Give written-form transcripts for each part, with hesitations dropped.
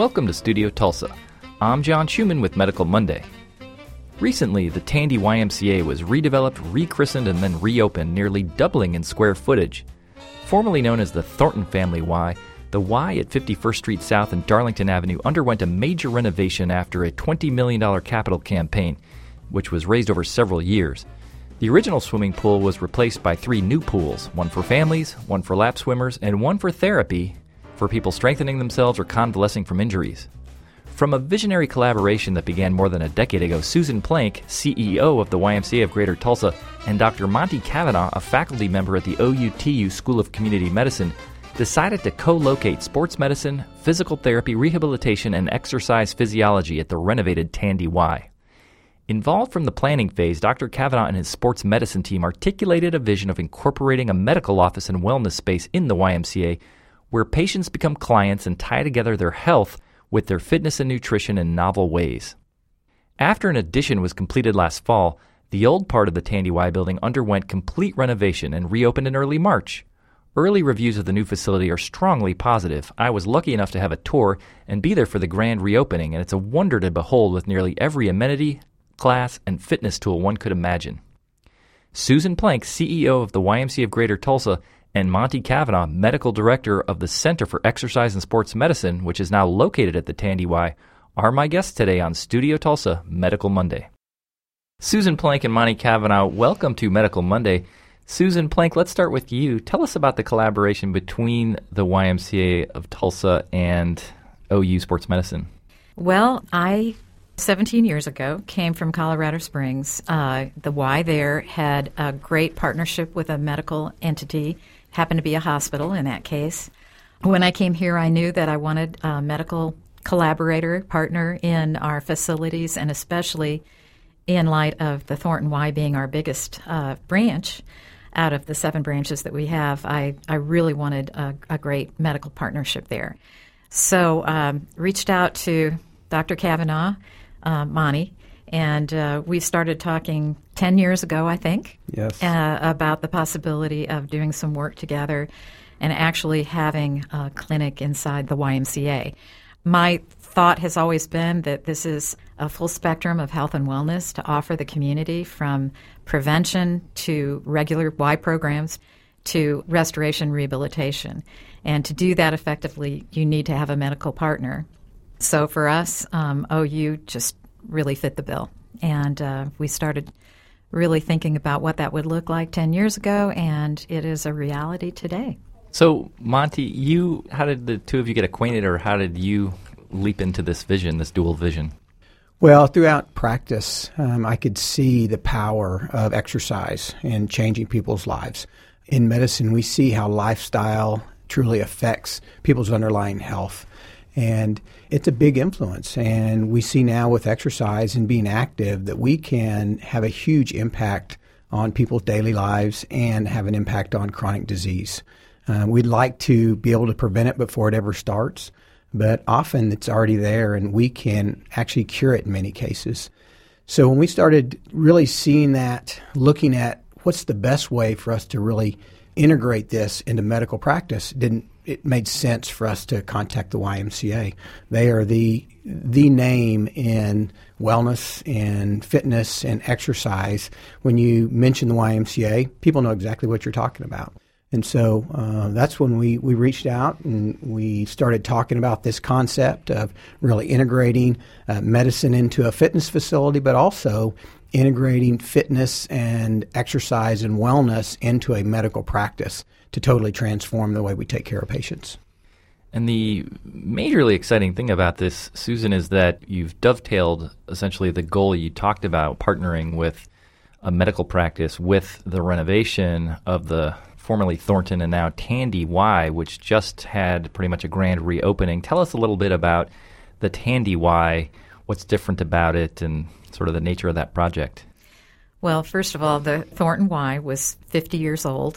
Welcome to Studio Tulsa. I'm John Schumann with Medical Monday. Recently, the Tandy YMCA was redeveloped, rechristened, and then reopened, nearly doubling in square footage. Formerly known as the Thornton Family Y, the Y at 51st Street South and Darlington Avenue underwent a major renovation after a $20 million capital campaign, which was raised over several years. The original swimming pool was replaced by 3 new pools, one for families, one for lap swimmers, and one for therapy for people strengthening themselves or convalescing from injuries. From a visionary collaboration that began more than a decade ago, Susan Plank, CEO of the YMCA of Greater Tulsa, and Dr. Monty Cavanaugh, a faculty member at the OUTU School of Community Medicine, decided to co-locate sports medicine, physical therapy, rehabilitation, and exercise physiology at the renovated Tandy Y. Involved from the planning phase, Dr. Cavanaugh and his sports medicine team articulated a vision of incorporating a medical office and wellness space in the YMCA where patients become clients and tie together their health with their fitness and nutrition in novel ways. After an addition was completed last fall, the old part of the Tandy Y building underwent complete renovation and reopened in early March. Early reviews of the new facility are strongly positive. I was lucky enough to have a tour and be there for the grand reopening, and it's a wonder to behold with nearly every amenity, class, and fitness tool one could imagine. Susan Plank, CEO of the YMCA of Greater Tulsa, and Monty Cavanaugh, Medical Director of the Center for Exercise and Sports Medicine, which is now located at the Tandy Y, are my guests today on Studio Tulsa Medical Monday. Susan Plank and Monty Cavanaugh, welcome to Medical Monday. Susan Plank, let's start with you. Tell us about the collaboration between the YMCA of Tulsa and OU Sports Medicine. Well, 17 years ago, came from Colorado Springs. The Y there had a great partnership with a medical entity, happened to be a hospital in that case. When I came here, I knew that I wanted a medical collaborator, partner in our facilities, and especially in light of the Thornton Y being our biggest branch out of the 7 branches that we have, I really wanted a great medical partnership there. So reached out to Dr. Cavanaugh, Monty, and we started talking 10 years ago, I think, yes, about the possibility of doing some work together and actually having a clinic inside the YMCA. My thought has always been that this is a full spectrum of health and wellness to offer the community, from prevention to regular Y programs to restoration rehabilitation. And to do that effectively, you need to have a medical partner. So for us, OU just really fit the bill. And we started really thinking about what that would look like 10 years ago, and it is a reality today. So, Monty, how did the two of you get acquainted, or how did you leap into this vision, this dual vision? Well, throughout practice, I could see the power of exercise in changing people's lives. In medicine, we see how lifestyle truly affects people's underlying health. And it's a big influence. And we see now with exercise and being active that we can have a huge impact on people's daily lives and have an impact on chronic disease. We'd like to be able to prevent it before it ever starts, but often it's already there and we can actually cure it in many cases. So when we started really seeing that, looking at what's the best way for us to really integrate this into medical practice, it made sense for us to contact the YMCA. They are the name in wellness and fitness and exercise. When you mention the YMCA, people know exactly what you're talking about. And so that's when we reached out and we started talking about this concept of really integrating medicine into a fitness facility, but also integrating fitness and exercise and wellness into a medical practice to totally transform the way we take care of patients. And the majorly exciting thing about this, Susan, is that you've dovetailed essentially the goal you talked about, partnering with a medical practice with the renovation of the formerly Thornton and now Tandy Y, which just had pretty much a grand reopening. Tell us a little bit about the Tandy Y, what's different about it, and sort of the nature of that project. Well, first of all, the Thornton Y was 50 years old.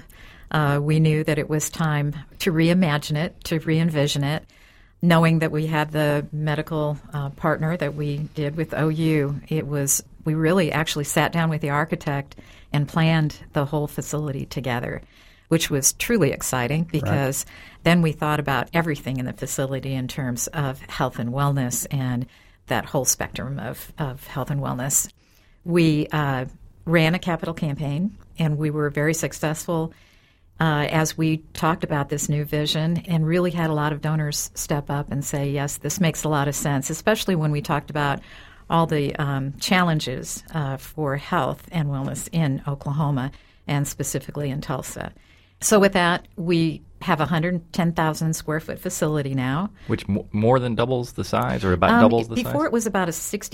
We knew that it was time to reimagine it, to re-envision it, knowing that we had the medical partner that we did with OU. We really actually sat down with the architect and planned the whole facility together. which was truly exciting because then we thought about everything in the facility in terms of health and wellness and that whole spectrum of health and wellness. We ran a capital campaign, and we were very successful as we talked about this new vision and really had a lot of donors step up and say, yes, this makes a lot of sense, especially when we talked about all the challenges for health and wellness in Oklahoma and specifically in Tulsa. So with that, we have a 110,000 square foot facility now. Which more than doubles the size or about doubles the size? Before it was about a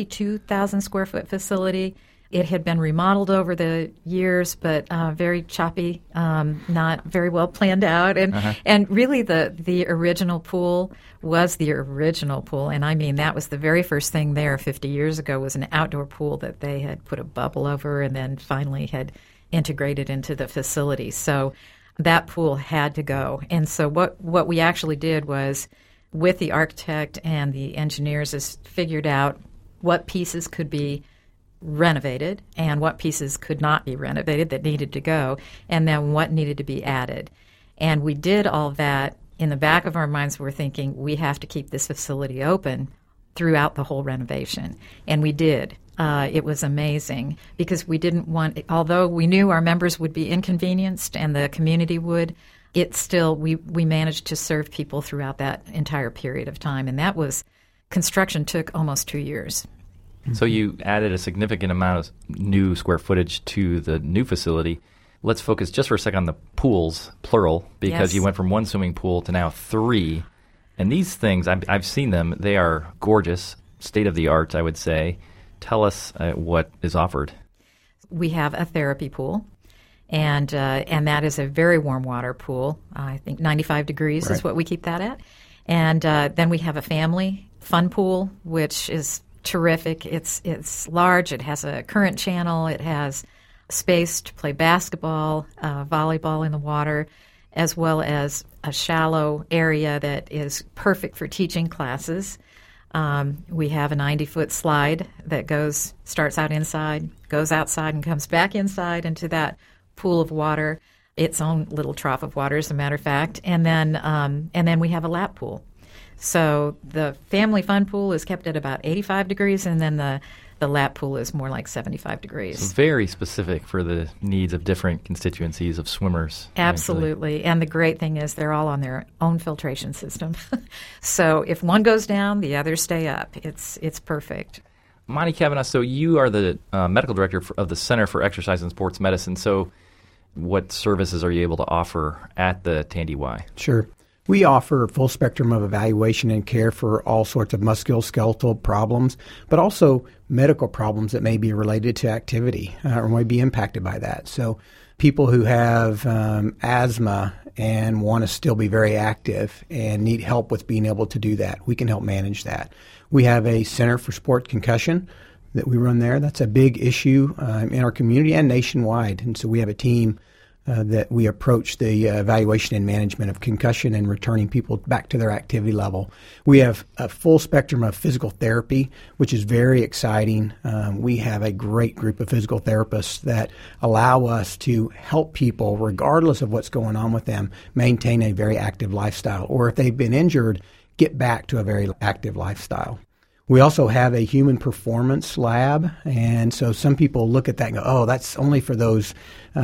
62,000 square foot facility. It had been remodeled over the years, but very choppy, not very well planned out. And really the original pool was the original pool. And I mean, that was the very first thing there 50 years ago was an outdoor pool that they had put a bubble over and then finally had integrated into the facility. So that pool had to go. And so what we actually did was, with the architect and the engineers, is figured out what pieces could be renovated and what pieces could not be renovated that needed to go, and then what needed to be added. And we did all that. In the back of our minds, we're thinking we have to keep this facility open throughout the whole renovation. And we did. It was amazing because we didn't want, although we knew our members would be inconvenienced and the community would, it still, we managed to serve people throughout that entire period of time. And that was, construction took almost 2 years. So you added a significant amount of new square footage to the new facility. Let's focus just for a second on the pools, plural, because you went from one swimming pool to now 3. And these things, I've seen them. They are gorgeous, state-of-the-art, I would say. Tell us what is offered. We have a therapy pool, and that is a very warm water pool. I think 95 degrees is what we keep that at. And then we have a family fun pool, which is terrific. It's large. It has a current channel. It has space to play basketball, volleyball in the water, as well as a shallow area that is perfect for teaching classes. We have a 90-foot slide that starts out inside, goes outside, and comes back inside into that pool of water, its own little trough of water, as a matter of fact. And then we have a lap pool. So the family fun pool is kept at about 85 degrees, and then the lap pool is more like 75 degrees. So very specific for the needs of different constituencies of swimmers. Absolutely. Actually. And the great thing is they're all on their own filtration system. So if one goes down, the others stay up. It's perfect. Monty Cavanaugh, so you are the medical director of the Center for Exercise and Sports Medicine. So what services are you able to offer at the Tandy Y? Sure. We offer a full spectrum of evaluation and care for all sorts of musculoskeletal problems, but also medical problems that may be related to activity or may be impacted by that. So people who have asthma and want to still be very active and need help with being able to do that, we can help manage that. We have a Center for Sport Concussion that we run there. That's a big issue in our community and nationwide. And so we have a team that we approach the evaluation and management of concussion and returning people back to their activity level. We have a full spectrum of physical therapy, which is very exciting. We have a great group of physical therapists that allow us to help people, regardless of what's going on with them, maintain a very active lifestyle, or if they've been injured, get back to a very active lifestyle. We also have a human performance lab, and so some people look at that and go, oh, that's only for those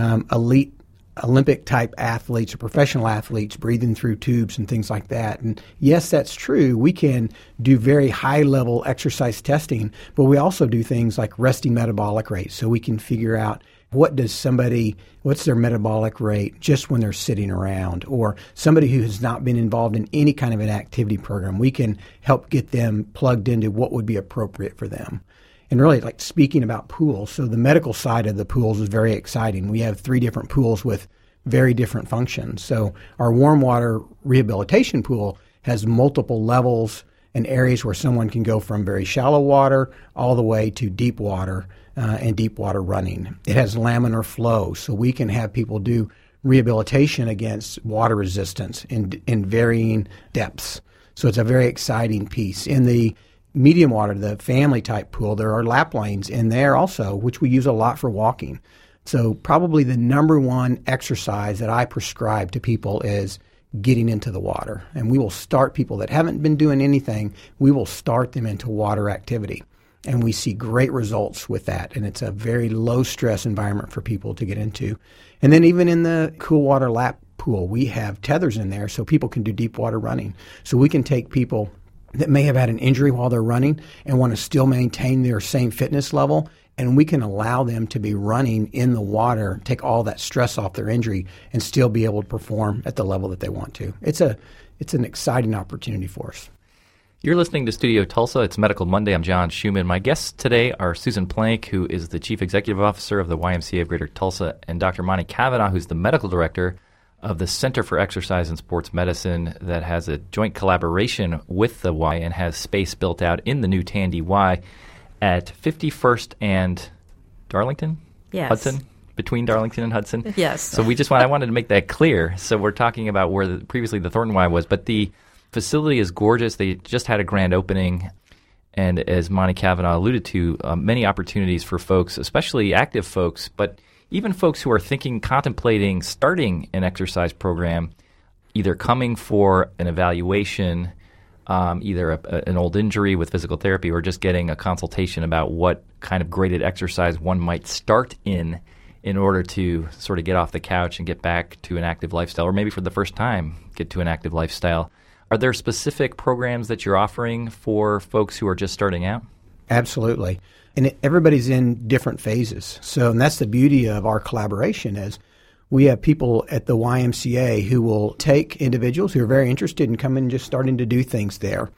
elite Olympic-type athletes or professional athletes breathing through tubes and things like that. And yes, that's true. We can do very high-level exercise testing, but we also do things like resting metabolic rate, so we can figure out what's their metabolic rate just when they're sitting around, or somebody who has not been involved in any kind of an activity program. We can help get them plugged into what would be appropriate for them. And really, like speaking about pools, so the medical side of the pools is very exciting. We have 3 different pools with very different functions. So our warm water rehabilitation pool has multiple levels and areas where someone can go from very shallow water all the way to deep water and deep water running. It has laminar flow, so we can have people do rehabilitation against water resistance in varying depths. So it's a very exciting piece. In the medium water, the family type pool, there are lap lanes in there also, which we use a lot for walking. So probably the number one exercise that I prescribe to people is getting into the water. And we will start people that haven't been doing anything, we will start them into water activity. And we see great results with that. And it's a very low stress environment for people to get into. And then even in the cool water lap pool, we have tethers in there so people can do deep water running. So we can take people that may have had an injury while they're running and want to still maintain their same fitness level, and we can allow them to be running in the water, take all that stress off their injury, and still be able to perform at the level that they want to. It's an exciting opportunity for us. You're listening to Studio Tulsa. It's Medical Monday. I'm John Schumann. My guests today are Susan Plank, who is the Chief Executive Officer of the YMCA of Greater Tulsa, and Dr. Monty Cavanaugh, who's the Medical Director of the Center for Exercise and Sports Medicine that has a joint collaboration with the Y and has space built out in the new Tandy Y at 51st and Darlington? Yes. Hudson? Between Darlington and Hudson? Yes. So I wanted to make that clear. So we're talking about where previously the Thornton Y was, but the facility is gorgeous. They just had a grand opening, and as Monty Cavanaugh alluded to, many opportunities for folks, especially active folks, but even folks who are contemplating starting an exercise program, either coming for an evaluation, either an old injury with physical therapy, or just getting a consultation about what kind of graded exercise one might start in order to sort of get off the couch and get back to an active lifestyle, or maybe for the first time get to an active lifestyle. Are there specific programs that you're offering for folks who are just starting out? Absolutely. And everybody's in different phases. And that's the beauty of our collaboration is we have people at the YMCA who will take individuals who are very interested in coming and just starting to do things there.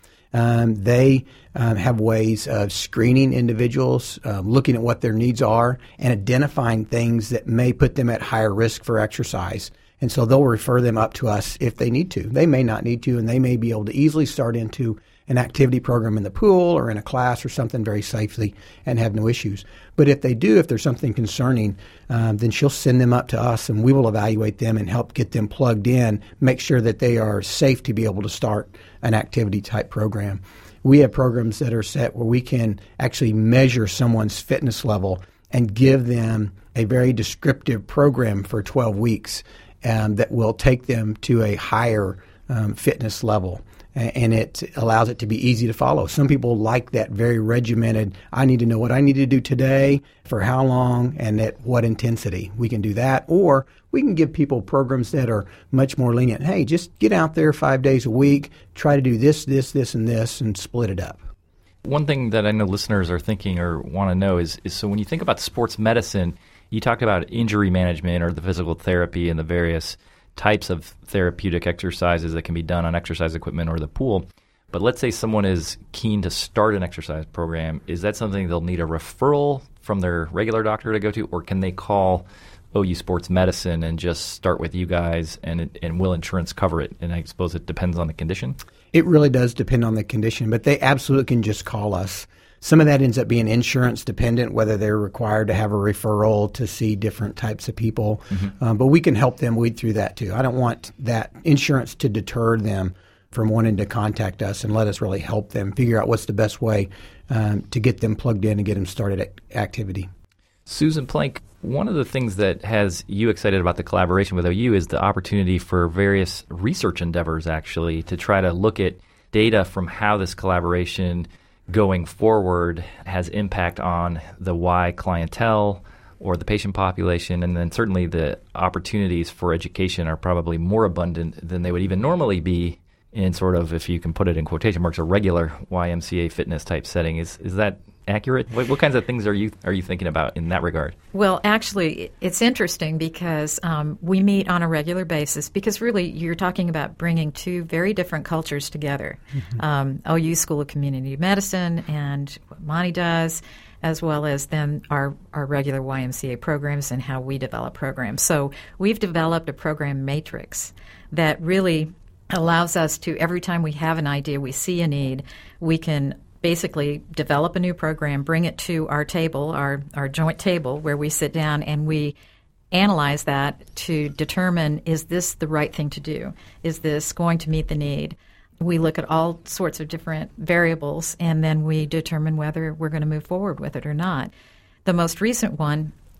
They have ways of screening individuals, looking at what their needs are, and identifying things that may put them at higher risk for exercise. And so they'll refer them up to us if they need to. They may not need to, and they may be able to easily start into an activity program in the pool or in a class or something very safely and have no issues. But if they do, if there's something concerning, then she'll send them up to us, and we will evaluate them and help get them plugged in, make sure that they are safe to be able to start an activity-type program. We have programs that are set where we can actually measure someone's fitness level and give them a very descriptive program for 12 weeks that will take them to a higher fitness level. And it allows it to be easy to follow. Some people like that very regimented, I need to know what I need to do today, for how long, and at what intensity. We can do that. Or we can give people programs that are much more lenient. Hey, just get out there 5 days a week, try to do this, and this, and split it up. One thing that I know listeners are thinking or want to know is so when you think about sports medicine, you talked about injury management or the physical therapy and the various types of therapeutic exercises that can be done on exercise equipment or the pool. But let's say someone is keen to start an exercise program. Is that something they'll need a referral from their regular doctor to go to, or can they call OU Sports Medicine and just start with you guys, and will insurance cover it? And I suppose it depends on the condition? It really does depend on the condition, but they absolutely can just call us. Some of that ends up being insurance dependent, whether they're required to have a referral to see different types of people. Mm-hmm. But we can help them weed through that too. I don't want that insurance to deter them from wanting to contact us, and let us really help them figure out what's the best way to get them plugged in and get them started at activity. Susan Plank, one of the things that has you excited about the collaboration with OU is the opportunity for various research endeavors, actually, to try to look at data from how this collaboration going forward has impact on the Y clientele or the patient population, and then certainly the opportunities for education are probably more abundant than they would even normally be in sort of, if you can put it in quotation marks, a regular YMCA fitness type setting. Is that accurate? What kinds of things are you thinking about in that regard? Well, actually, it's interesting because we meet on a regular basis, because really you're talking about bringing two very different cultures together. Mm-hmm. OU School of Community Medicine and what Monty does, as well as then our regular YMCA programs and how we develop programs. So we've developed a program matrix that really allows us to, every time we have an idea, we see a need, we can basically develop a new program, bring it to our table, our joint table, where we sit down and we analyze that to determine, is this the right thing to do? Is this going to meet the need? We look at all sorts of different variables, and then we determine whether we're going to move forward with it or not. The most recent one,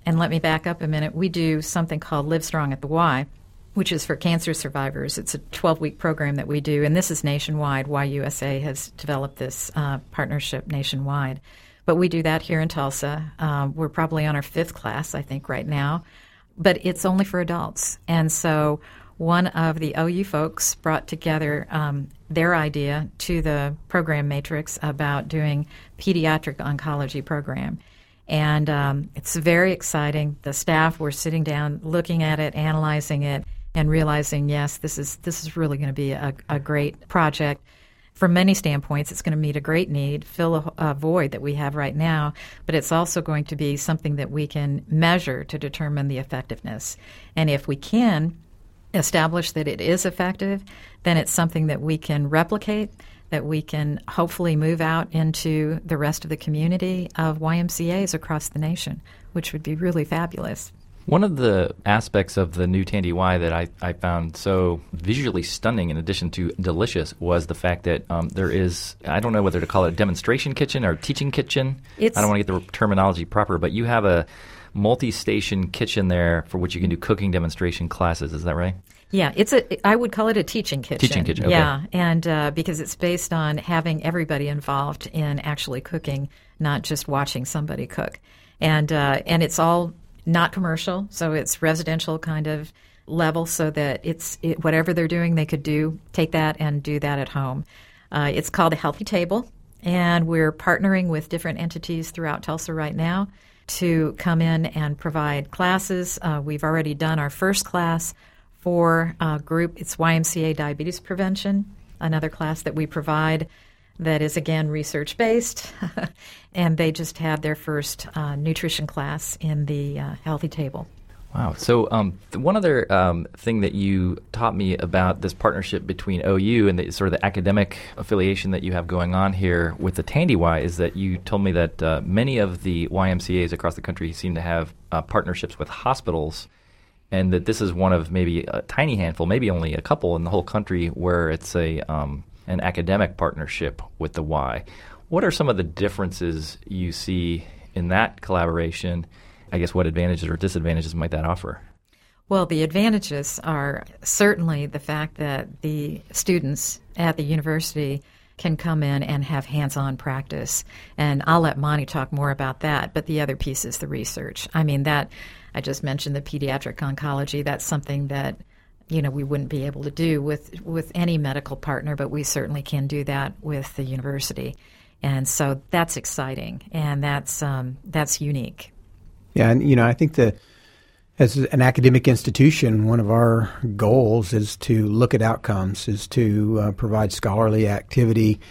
And let me back up a minute. We do something called Live Strong at the Y, which is for cancer survivors. It's a 12-week program that we do, and this is nationwide. YUSA has developed this partnership nationwide. But we do that here in Tulsa. We're probably on our 5th class, I think, right now. But it's only for adults. And so one of the OU folks brought together their idea to the program matrix about doing pediatric oncology program. And it's very exciting. The staff were sitting down, looking at it, analyzing it, and realizing, yes, this is really going to be a great project. From many standpoints, it's going to meet a great need, fill a void that we have right now, but it's also going to be something that we can measure to determine the effectiveness. And if we can establish that it is effective, then it's something that we can replicate, that we can hopefully move out into the rest of the community of YMCAs across the nation, which would be really fabulous. One of the aspects of the new Tandy Y that I found so visually stunning in addition to delicious was the fact that there is, I don't know whether to call it a demonstration kitchen or teaching kitchen. I don't want to get the terminology proper, but you have a multi-station kitchen there for which you can do cooking demonstration classes. Is that right? Yeah, I would call it a teaching kitchen. Teaching kitchen, okay. Yeah, and because it's based on having everybody involved in actually cooking, not just watching somebody cook. And it's all not commercial, so it's residential kind of level, so that whatever they're doing, they could take that and do that at home. It's called a Healthy Table, and we're partnering with different entities throughout Tulsa right now to come in and provide classes. We've already done our first class for a group. It's YMCA Diabetes Prevention, another class that we provide that is, again, research-based, and they just had their first nutrition class in the Healthy Table. Wow. So one other thing that you taught me about this partnership between OU and the sort of the academic affiliation that you have going on here with the Tandy Y is that you told me that many of the YMCAs across the country seem to have partnerships with hospitals, and that this is one of maybe a tiny handful, maybe only a couple in the whole country where it's an academic partnership with the Y. What are some of the differences you see in that collaboration? I guess what advantages or disadvantages might that offer? Well, the advantages are certainly the fact that the students at the university can come in and have hands-on practice. And I'll let Monty talk more about that, but the other piece is the research. I mean, that I just mentioned the pediatric oncology. That's something that we wouldn't be able to do with any medical partner, but we certainly can do that with the university. And so that's exciting, and that's unique. Yeah, and I think that as an academic institution, one of our goals is to look at outcomes, is to provide scholarly activity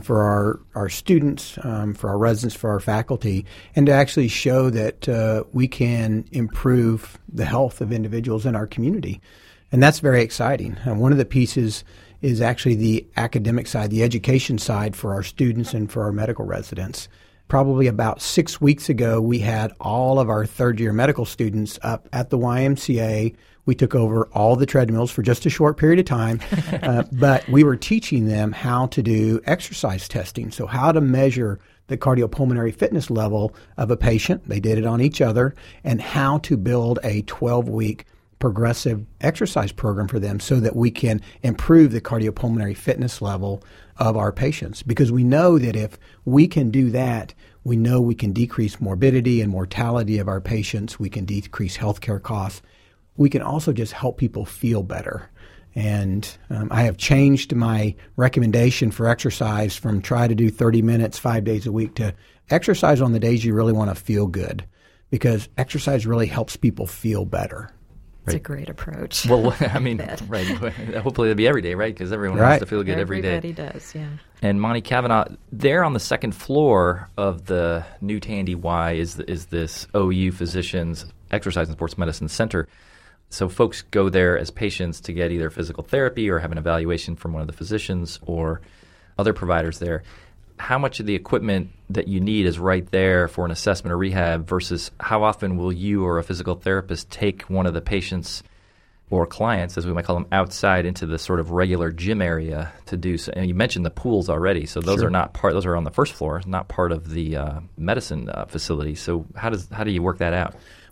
for our students, for our residents, for our faculty, and to actually show that we can improve the health of individuals in our community. And that's very exciting. One of the pieces is actually the academic side, the education side for our students and for our medical residents. Probably about 6 weeks ago, we had all of our third-year medical students up at the YMCA. We took over all the treadmills for just a short period of time, but we were teaching them how to do exercise testing, so how to measure the cardiopulmonary fitness level of a patient. They did it on each other, and how to build a 12-week progressive exercise program for them so that we can improve the cardiopulmonary fitness level of our patients. Because we know that if we can do that, we know we can decrease morbidity and mortality of our patients. We can decrease healthcare costs. We can also just help people feel better. And I have changed my recommendation for exercise from try to do 30 minutes 5 days a week to exercise on the days you really want to feel good, because exercise really helps people feel better. It's a great approach. Well, I mean, right. Hopefully it'll be every day, right? Because everyone wants to feel good every day. Everybody does, yeah. And Monty Cavanaugh, there on the second floor of the new Tandy Y is this OU Physicians Exercise and Sports Medicine Center. So folks go there as patients to get either physical therapy or have an evaluation from one of the physicians or other providers there. How much of the equipment that you need is right there for an assessment or rehab versus how often will you or a physical therapist take one of the patients or clients, as we might call them, outside into the sort of regular gym area to do so? And you mentioned the pools already, so those are not those are on the first floor, not part of the medicine facility. So how do you work that out?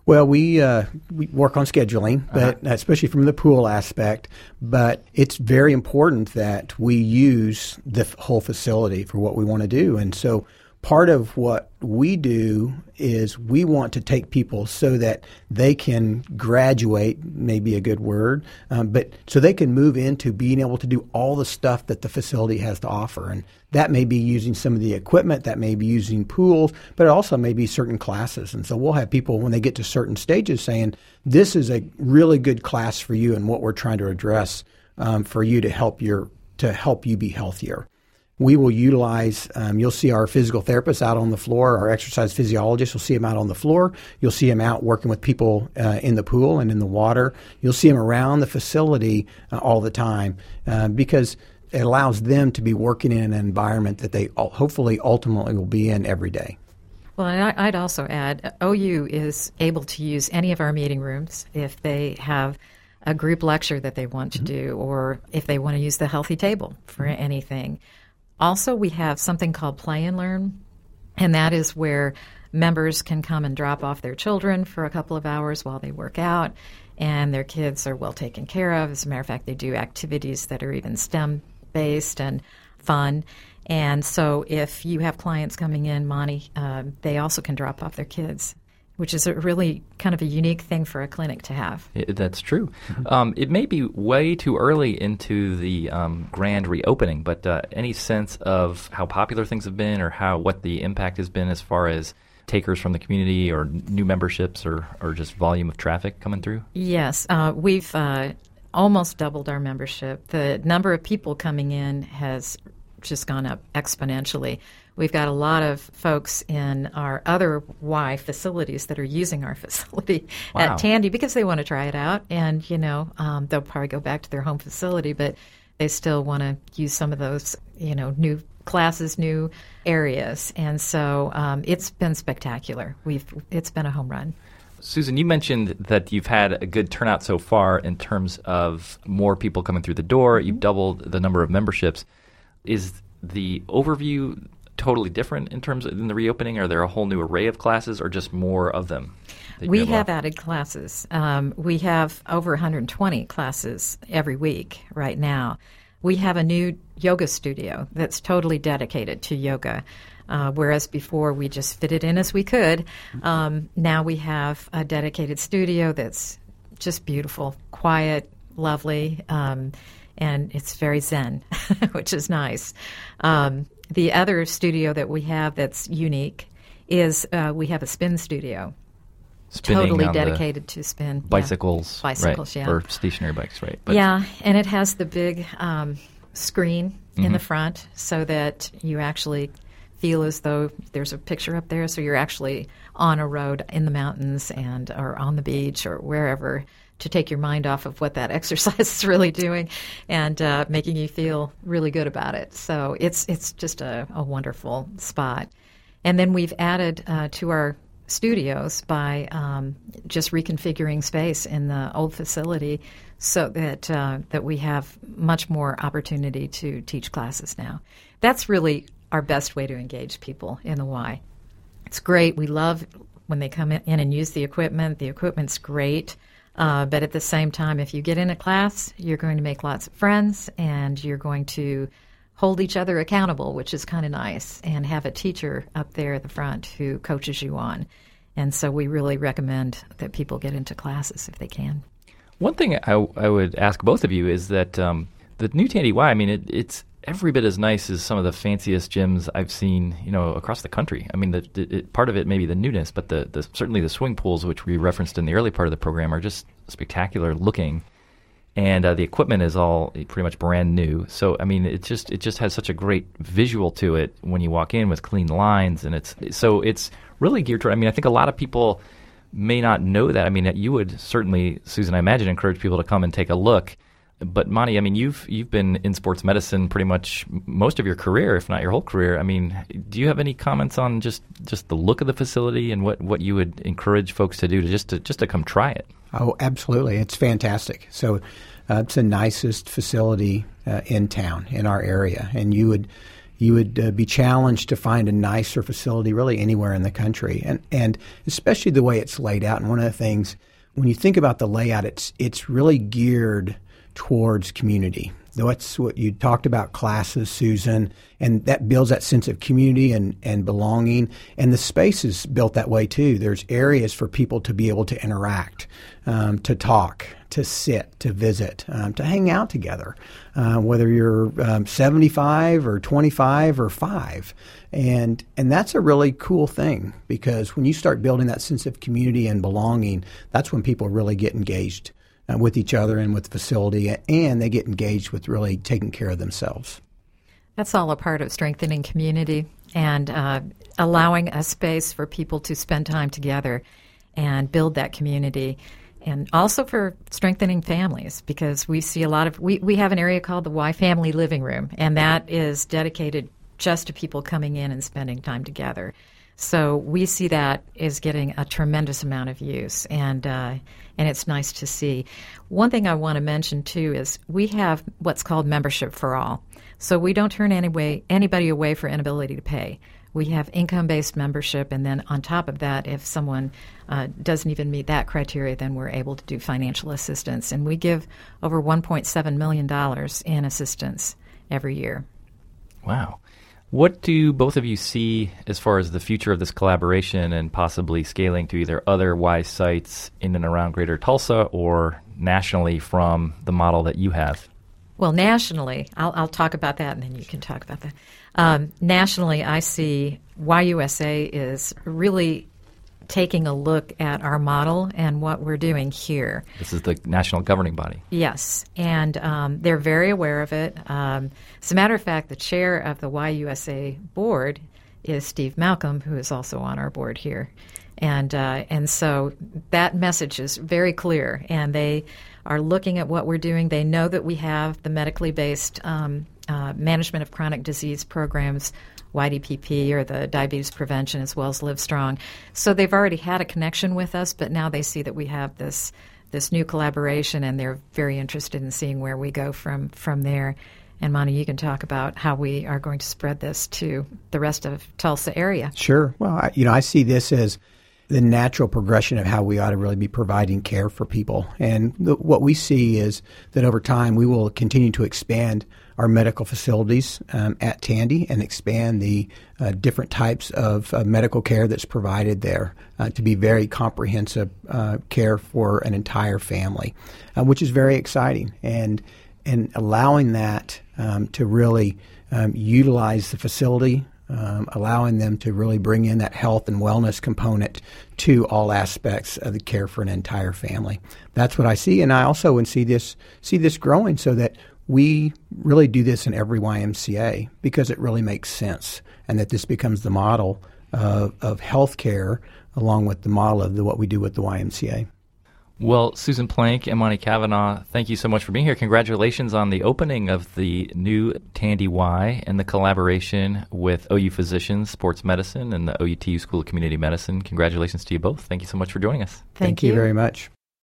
Well, we work on scheduling, but especially from the pool aspect. But it's very important that we use the whole facility for what we want to do. And so part of what we do is we want to take people so that they can graduate, maybe a good word, but so they can move into being able to do all the stuff that the facility has to offer. And that may be using some of the equipment, that may be using pools, but it also may be certain classes. And so we'll have people, when they get to certain stages, saying, this is a really good class for you and what we're trying to address for you to help you be healthier. We will utilize, you'll see our physical therapists out on the floor, our exercise physiologists, you'll see them out on the floor. You'll see them out working with people in the pool and in the water. You'll see them around the facility all the time because it allows them to be working in an environment that they hopefully ultimately will be in every day. Well, and I'd also add, OU is able to use any of our meeting rooms if they have a group lecture that they want to do, or if they want to use the healthy table for anything. Also, we have something called Play and Learn, and that is where members can come and drop off their children for a couple of hours while they work out, and their kids are well taken care of. As a matter of fact, they do activities that are even STEM-based and fun. And so if you have clients coming in, Monty, they also can drop off their kids, which is a really kind of a unique thing for a clinic to have. That's true. It may be way too early into the grand reopening, but any sense of how popular things have been, or what the impact has been as far as takers from the community or new memberships or just volume of traffic coming through? Yes. We've almost doubled our membership. The number of people coming in has just gone up exponentially. We've got a lot of folks in our other Y facilities that are using our facility at Tandy because they want to try it out. And, they'll probably go back to their home facility, but they still want to use some of those, new classes, new areas. And so it's been spectacular. It's been a home run. Susan, you mentioned that you've had a good turnout so far in terms of more people coming through the door. You've doubled the number of memberships. Is the overview totally different in the reopening? Are there a whole new array of classes or just more of them? We have added classes. We have over 120 classes every week right now. We have a new yoga studio that's totally dedicated to yoga, whereas before we just fit it in as we could. Now we have a dedicated studio that's just beautiful, quiet, lovely, and it's very zen, which is nice. The other studio that we have that's unique is we have a spin studio. Spinning totally dedicated to spin. Bicycles. Yeah. Bicycles, right. yeah. Or stationary bikes, right. But and it has the big screen in the front so that you actually feel as though there's a picture up there, so you're actually on a road in the mountains or on the beach or wherever, to take your mind off of what that exercise is really doing and making you feel really good about it. So it's just a wonderful spot. And then we've added to our studios by just reconfiguring space in the old facility so that we have much more opportunity to teach classes now. That's really our best way to engage people in the Y. It's great. We love when they come in and use the equipment. The equipment's great. But at the same time, if you get in a class, you're going to make lots of friends, and you're going to hold each other accountable, which is kind of nice, and have a teacher up there at the front who coaches you on. And so we really recommend that people get into classes if they can. One thing I would ask both of you is that the new Tandy Y, I mean, it's every bit as nice as some of the fanciest gyms I've seen, across the country. I mean, part of it may be the newness, but certainly the swimming pools, which we referenced in the early part of the program, are just spectacular looking, and the equipment is all pretty much brand new. So, I mean, it just has such a great visual to it when you walk in with clean lines, and it's really geared toward. I mean, I think a lot of people may not know that. I mean, you would certainly, Susan, I imagine, encourage people to come and take a look. But Monty, I mean, you've been in sports medicine pretty much most of your career, if not your whole career. I mean, do you have any comments on just the look of the facility and what you would encourage folks to do to just to come try it? Oh, absolutely. It's fantastic. So it's the nicest facility in town, in our area. And you you would be challenged to find a nicer facility really anywhere in the country, and especially the way it's laid out. And one of the things, when you think about the layout, it's really geared towards community. That's what you talked about, classes, Susan, and that builds that sense of community and belonging. And the space is built that way too. There's areas for people to be able to interact, to talk, to sit, to visit, to hang out together, whether you're 75 or 25 or 5. And that's a really cool thing, because when you start building that sense of community and belonging, that's when people really get engaged with each other and with the facility, and they get engaged with really taking care of themselves. That's all a part of strengthening community and allowing a space for people to spend time together and build that community. And also for strengthening families, because we see a lot of, we have an area called the Y Family Living Room, and that is dedicated just to people coming in and spending time together. So we see that is getting a tremendous amount of use, and it's nice to see. One thing I want to mention, too, is we have what's called Membership for All. So we don't turn anybody away for inability to pay. We have income-based membership, and then on top of that, if someone doesn't even meet that criteria, then we're able to do financial assistance. And we give over $1.7 million in assistance every year. Wow. What do both of you see as far as the future of this collaboration and possibly scaling to either other Y sites in and around Greater Tulsa or nationally from the model that you have? Well, nationally, I'll talk about that, and then you can talk about that. Nationally, I see YUSA is really taking a look at our model and what we're doing here. This is the national governing body. Yes, and they're very aware of it. As a matter of fact, the chair of the YUSA board is Steve Malcolm, who is also on our board here. And so that message is very clear, and they are looking at what we're doing. They know that we have the medically based management of chronic disease programs, YDPP, or the diabetes prevention, as well as Livestrong. So they've already had a connection with us, but now they see that we have this new collaboration, and they're very interested in seeing where we go from there. And Monty, you can talk about how we are going to spread this to the rest of Tulsa area. Sure. Well, I see this as the natural progression of how we ought to really be providing care for people. And what we see is that over time we will continue to expand our medical facilities at Tandy and expand the different types of medical care that's provided there to be very comprehensive care for an entire family, which is very exciting. And allowing that to really utilize the facility, allowing them to really bring in that health and wellness component to all aspects of the care for an entire family. That's what I see, and I also see this growing so that we really do this in every YMCA because it really makes sense, and that this becomes the model of health care along with the model of what we do with the YMCA. Well, Susan Plank and Monty Cavanaugh, thank you so much for being here. Congratulations on the opening of the new Tandy Y and the collaboration with OU Physicians, Sports Medicine, and the OUTU School of Community Medicine. Congratulations to you both. Thank you so much for joining us. Thank you very much.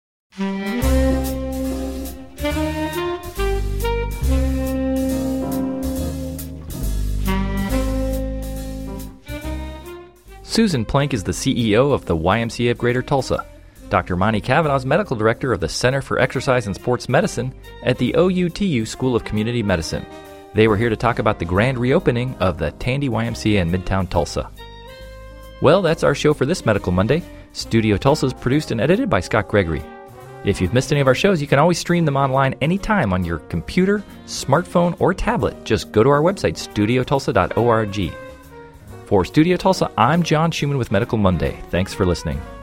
Susan Plank is the CEO of the YMCA of Greater Tulsa. Dr. Monty Cavanaugh is Medical Director of the Center for Exercise and Sports Medicine at the OUTU School of Community Medicine. They were here to talk about the grand reopening of the Tandy YMCA in Midtown Tulsa. Well, that's our show for this Medical Monday. Studio Tulsa is produced and edited by Scott Gregory. If you've missed any of our shows, you can always stream them online anytime on your computer, smartphone, or tablet. Just go to our website, studiotulsa.org. For Studio Tulsa, I'm John Schumann with Medical Monday. Thanks for listening.